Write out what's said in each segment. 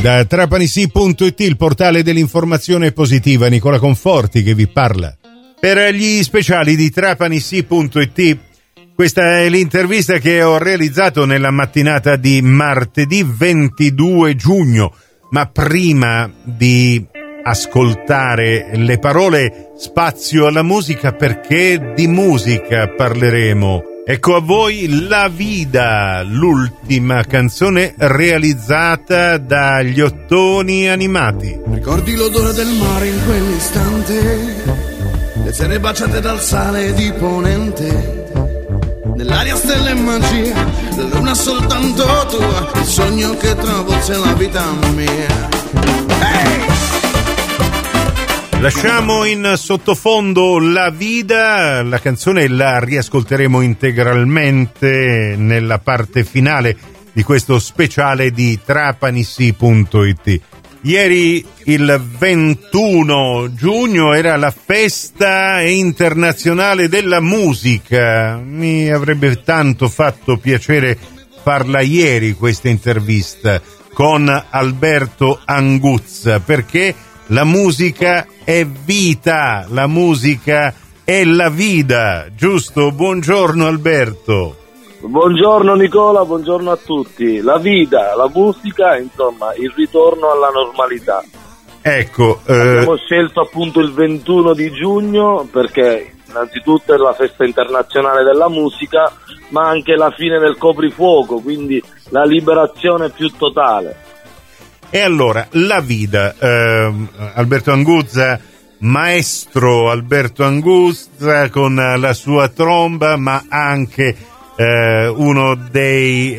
Da trapanisi.it, il portale dell'informazione positiva, Nicola Conforti che vi parla. Per gli speciali di trapanisi.it, questa è l'intervista che ho realizzato nella mattinata di martedì 22 giugno, ma prima di ascoltare le parole, spazio alla musica, perché di musica parleremo. Ecco a voi La Vida, l'ultima canzone realizzata dagli Ottoni Animati. Ricordi l'odore del mare in quell'istante, le sere baciate dal sale di ponente, nell'aria stelle e magia, la luna soltanto tua, il sogno che travolse la vita mia. Hey! Lasciamo in sottofondo La Vida, la canzone la riascolteremo integralmente nella parte finale di questo speciale di trapanisi.it. Ieri, il 21 giugno, era la festa internazionale della musica. Mi avrebbe tanto fatto piacere farla ieri questa intervista con Alberto Anguzza, perché la musica è vita, la musica è la vida, giusto? Buongiorno Alberto. Buongiorno Nicola, buongiorno a tutti. La vita, la musica, insomma, il ritorno alla normalità. Ecco, abbiamo scelto appunto il 21 di giugno perché innanzitutto è la festa internazionale della musica, ma anche la fine del coprifuoco, quindi la liberazione più totale. E allora, La Vida, Alberto Anguzza, maestro Alberto Anguzza con la sua tromba, ma anche uno dei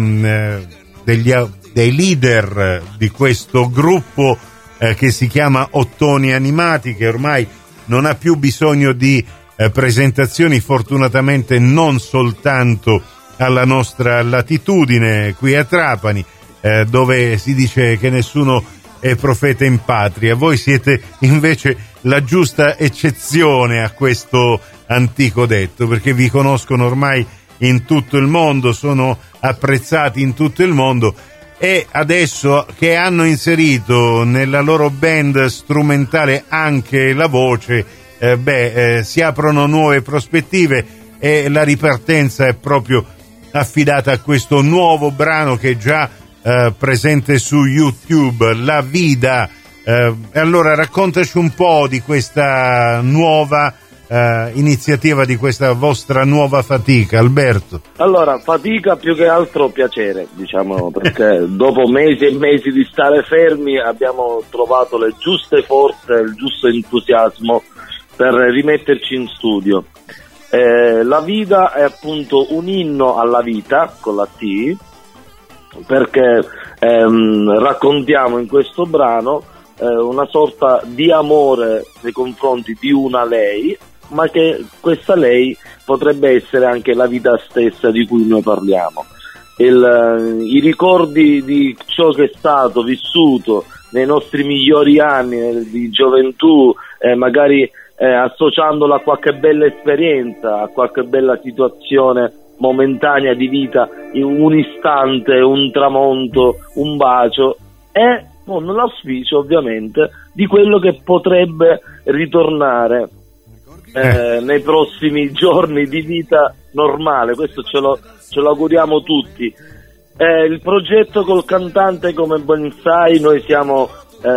leader di questo gruppo che si chiama Ottoni Animati, che ormai non ha più bisogno di presentazioni, fortunatamente non soltanto alla nostra latitudine qui a Trapani, dove si dice che nessuno è profeta in patria. Voi siete invece la giusta eccezione a questo antico detto, perché vi conoscono ormai in tutto il mondo, sono apprezzati in tutto il mondo, e adesso che hanno inserito nella loro band strumentale anche la voce, si aprono nuove prospettive e la ripartenza è proprio affidata a questo nuovo brano che è già presente su YouTube, La Vida. Allora raccontaci un po' di questa nuova iniziativa, di questa vostra nuova fatica, Alberto. Allora, fatica più che altro piacere, diciamo, perché dopo mesi e mesi di stare fermi abbiamo trovato le giuste forze, il giusto entusiasmo per rimetterci in studio. La Vida è appunto un inno alla vita con la T, perché raccontiamo in questo brano una sorta di amore nei confronti di una lei, ma che questa lei potrebbe essere anche la vita stessa di cui noi parliamo. I ricordi di ciò che è stato vissuto nei nostri migliori anni di gioventù, magari associandolo a qualche bella esperienza, a qualche bella situazione momentanea di vita, in un istante, un tramonto, un bacio, e con l'auspicio ovviamente di quello che potrebbe ritornare nei prossimi giorni di vita normale. Questo ce lo auguriamo tutti. Il progetto col cantante, come ben sai, noi siamo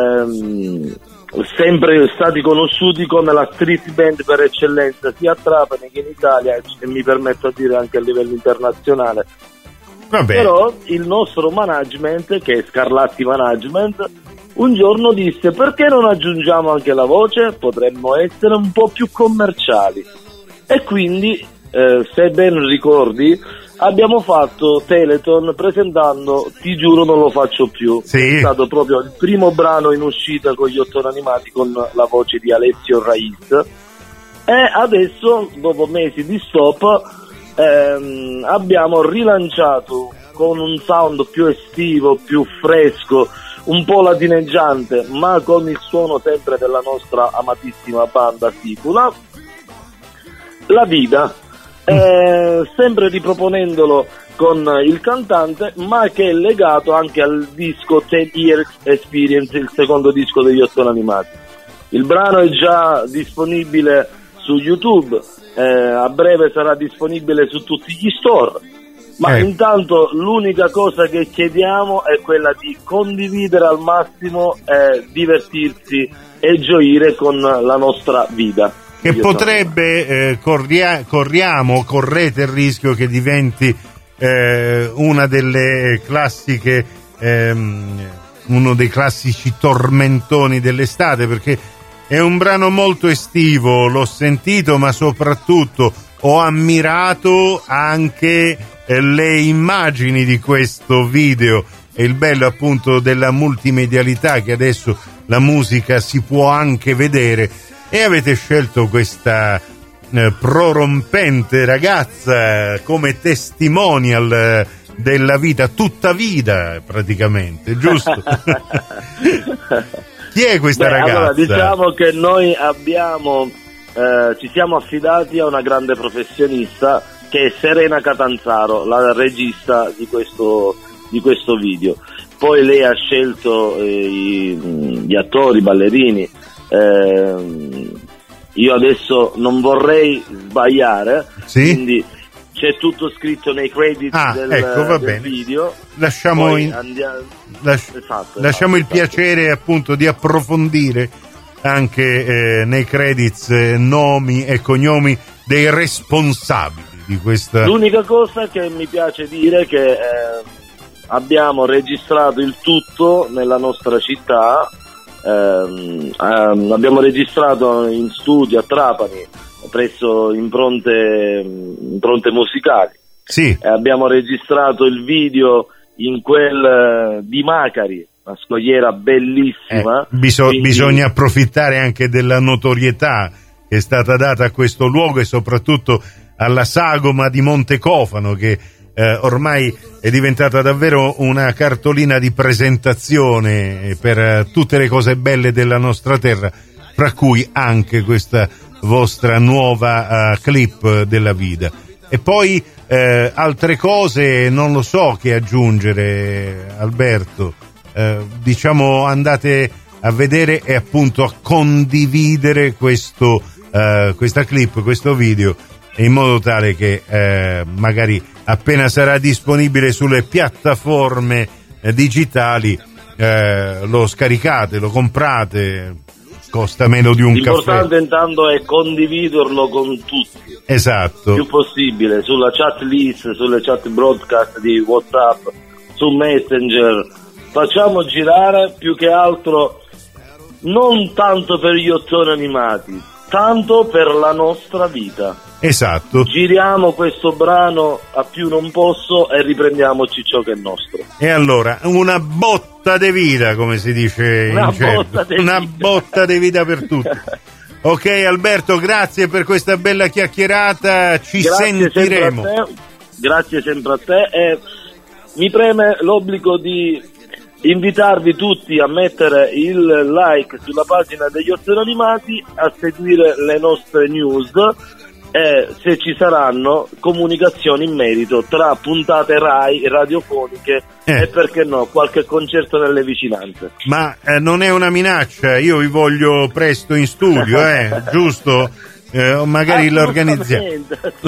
sempre stati conosciuti come la street band per eccellenza sia a Trapani che in Italia, e mi permetto di dire anche a livello internazionale. Vabbè. Però il nostro management, che è Scarlatti Management, un giorno disse: perché non aggiungiamo anche la voce? Potremmo essere un po' più commerciali. E quindi, se ben ricordi, abbiamo fatto Teleton presentando Ti giuro non lo faccio più. Sì. È stato proprio il primo brano in uscita con gli Ottoni Animati, con la voce di Alessio Raiz. E adesso, dopo mesi di stop, abbiamo rilanciato con un sound più estivo, più fresco, un po' latineggiante, ma con il suono sempre della nostra amatissima banda Sicula, La Vida, sempre riproponendolo con il cantante, ma che è legato anche al disco 10 Years Experience, il secondo disco degli Ottoni Animati. Il brano è già disponibile su YouTube, a breve sarà disponibile su tutti gli store, ma intanto l'unica cosa che chiediamo è quella di condividere al massimo, divertirsi e gioire con la nostra vita. Che potrebbe, correte il rischio che diventi una delle classiche, uno dei classici tormentoni dell'estate, perché è un brano molto estivo, l'ho sentito, ma soprattutto ho ammirato anche le immagini di questo video, e il bello appunto della multimedialità, che adesso la musica si può anche vedere, e avete scelto questa prorompente ragazza come testimonial della vita, tutta vita praticamente, giusto? Chi è questa ragazza? Allora, diciamo che noi ci siamo affidati a una grande professionista, che è Serena Catanzaro, la regista di questo video. Poi lei ha scelto gli attori, i ballerini. Io adesso non vorrei sbagliare, quindi c'è tutto scritto nei credit del video. Lasciamo il piacere appunto di approfondire anche nei credits nomi e cognomi dei responsabili di questa. L'unica cosa che mi piace dire è che abbiamo registrato il tutto nella nostra città. Abbiamo registrato in studio a Trapani presso impronte musicali. Abbiamo registrato il video in quel di Macari, una scogliera bellissima. Bisogna approfittare anche della notorietà che è stata data a questo luogo, e soprattutto alla sagoma di Montecofano, che ormai è diventata davvero una cartolina di presentazione per tutte le cose belle della nostra terra, fra cui anche questa vostra nuova clip della vita. E poi altre cose non lo so che aggiungere, Alberto. Diciamo, andate a vedere e appunto a condividere questa clip, questo video, in modo tale che magari appena sarà disponibile sulle piattaforme digitali lo scaricate, lo comprate, costa meno di un caffè. L'importante intanto è condividerlo con tutti. Esatto. Il più possibile, sulla chat list, sulle chat broadcast di WhatsApp, su Messenger. Facciamo girare, più che altro non tanto per gli Ottoni Animati, tanto per la nostra vita. Esatto. Giriamo questo brano a più non posso e riprendiamoci ciò che è nostro. E allora, una botta de vita, come si dice in gergo. Una botta de vita per tutti. Ok, Alberto, grazie per questa bella chiacchierata, ci sentiremo. Grazie sempre a te, e mi preme l'obbligo di invitarvi tutti a mettere il like sulla pagina degli Ottoni Animati, a seguire le nostre news, e se ci saranno comunicazioni in merito tra puntate Rai radiofoniche e perché no qualche concerto nelle vicinanze. Ma non è una minaccia, io vi voglio presto in studio, giusto? Magari l'organizziamo.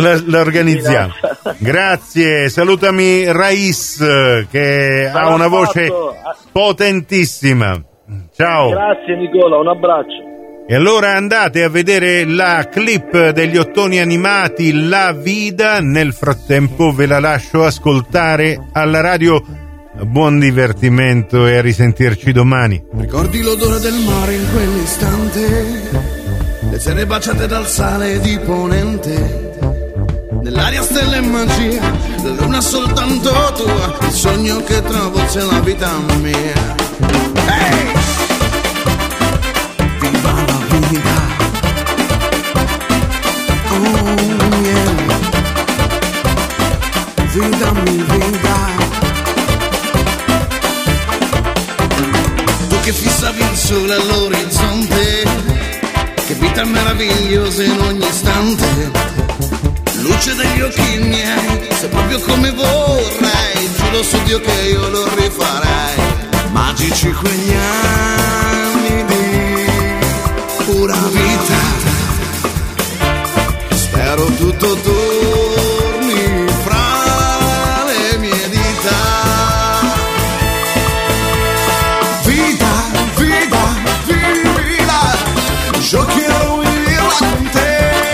Grazie, salutami Rais, che ha una voce potentissima. Ciao. Grazie Nicola, un abbraccio. E allora andate a vedere la clip degli Ottoni Animati, La Vida. Nel frattempo ve la lascio ascoltare alla radio. Buon divertimento e a risentirci domani. Ricordi l'odore del mare in quell'istante, le sere baciate dal sale di ponente, nell'aria stelle e magia, la luna soltanto tua, il sogno che travolse la vita mia. Hey! Viva la vita, oh yeah, vita mi vita. Tu che fissavi il sole all'orizzonte, che vita meravigliosa in ogni istante, luce degli occhi miei, sei proprio come vorrei, giuro su Dio che io lo rifarei. Magici quegli anni di pura vita, spero tutto torni fra le mie dita. Vita, vita, vivila, io quiero vivirla con te.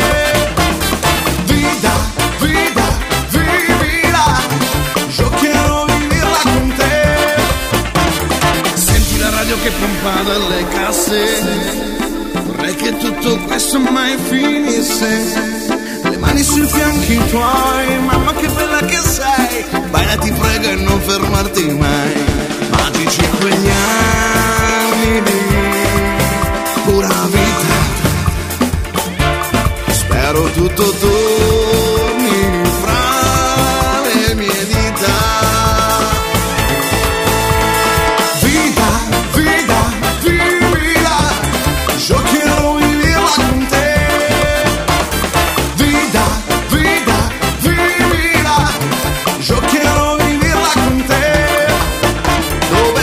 Vita, vita, vivila, io quiero vivirla con te. Senti la radio che pompa dalle casse, vorrei che tutto questo mai finisse. Le mani sui fianchi tuoi, mamma che bella che sei, baila ti prego e non fermarti mai. Magici quegli anni di pura vita, spero tutto torni fra le mie dita. Vita, vita, vivila, io quiero vivirla con te. Vita, vita, vivila, io quiero vivirla con te. Dove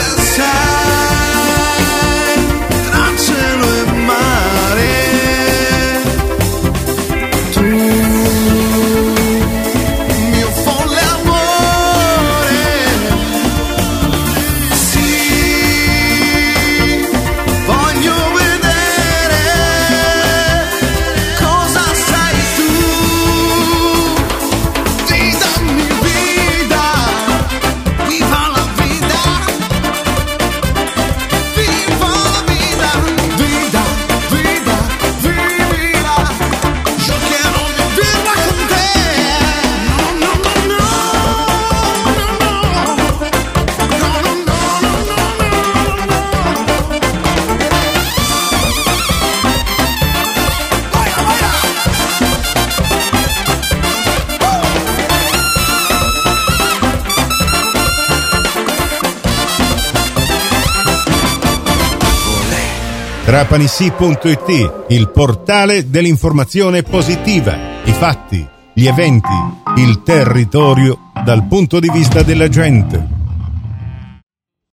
sei? Tra cielo e mare, tu, mio folle amore. Sì, voglio vedere cosa sei tu. Vita mia vita, viva la vita, viva la vita. Vita, vita, vivila, io quiero vivirla con te. No, no, no, no, no, no, no, Trapanissi.it, il portale dell'informazione positiva, i fatti, gli eventi, il territorio dal punto di vista della gente.